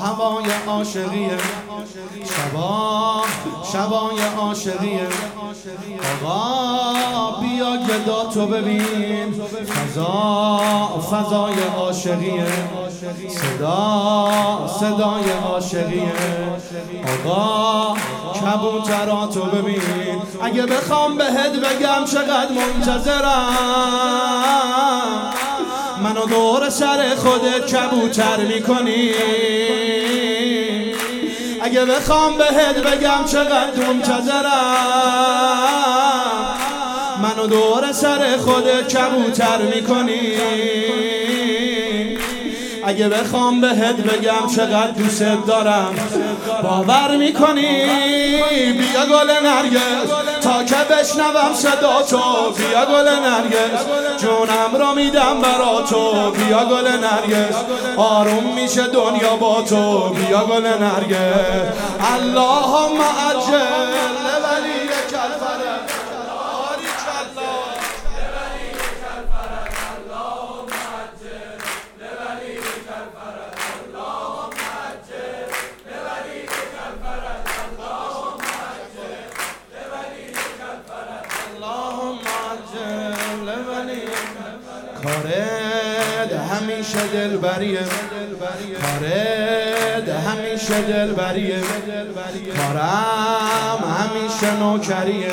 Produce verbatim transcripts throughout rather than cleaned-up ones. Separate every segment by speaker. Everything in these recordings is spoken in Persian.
Speaker 1: هوای عاشقیه، شبا شبای عاشقیه. آقا بیا گدا تو ببین، فضا فضای عاشقیه، صدا صدای عاشقیه. آقا کبوتراتو ببین، اگه بخوام بهت بگم چقدر منتظرم، منو دور سر خودت کبوتر میکنی. اگه بخوام بهت بگم چقدر منتظرم، منو دور سر خودت کبوتر میکنی. اگه بخوام بهت بگم چقدر دوست دارم، باور میکنی. بیا گل نرگس تا که بشنوم صدا تو، بیا گل نرگس جونم رو میدم برا تو، بیا گل نرگس آروم میشه دنیا با تو، بیا گل نرگس. اللهم عجل لولی کالفرج، کارت همیشه دلبریه، کارت همیشه دلبریه، کارم همیشه نوکریه،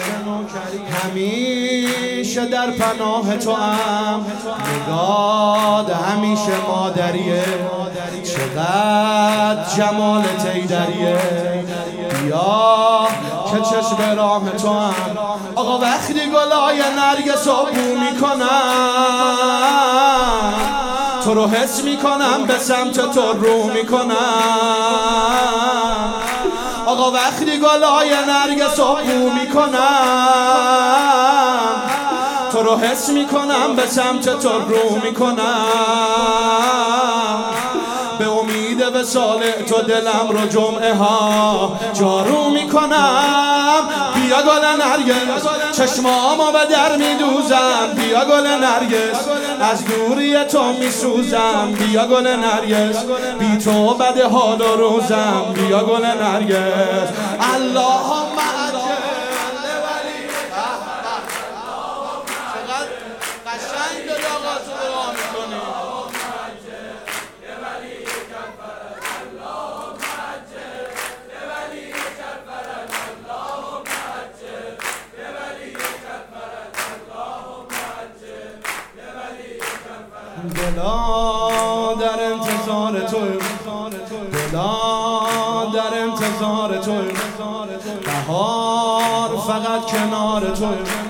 Speaker 1: همیشه در پناه تو ام، نگاد همیشه مادریه، چقدر جمال تیدریه. بیا که چشم راه تو هم آقا، وقتی گلای نرگس رو بو میکنم، تو رو حس میکنم به سمت تو رو میکنم. آقا وقتی گلای نرگس رو بو میکنم، تو رو حس میکنم به سمت تو رو میکنم. به امید وصال تو دلم رو جمعه ها جارو میکنم. بیا گل نرگس چشمامو به در میدوزم، بیا گل نرگس از دوری تو میسوزم، بیا گل نرگس بی تو بد حال و روزم، بیا گل نرگس. اللهم عجل لولی، چقدر قشنگ به آقا تو دعا میکنی. دلا در انتظار تو، دلا در انتظار تو، بهار فقط کنار تو.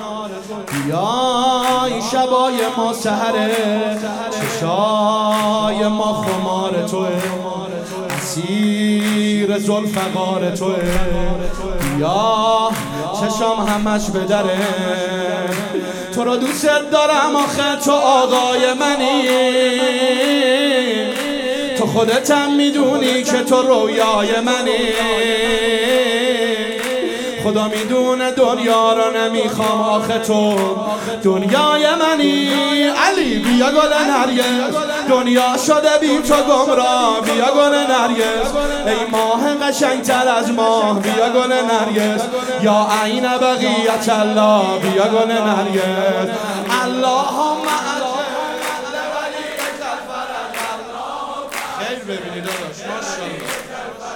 Speaker 1: بیای شبای ما سحره، چشای ما خمار تو، اسیر ذوالفقار تو. بیا چشام همش به دره، تو رو دوست دارم آخه تو آقای منی، تو خودتم میدونی که تو رویای منی. خدا میدونه دنیا رو نمیخوام آخه تو دنیای منی. علی بیا گل نرگس دنیا شده بی تو گمراه، بیا گل نرگس ای ماه قشنگتر از ماه، بیا گل نرگس یا عین بقیت الله، بیا گل نرگس. اللهم خیر ببینید داداش، ماشاءالله.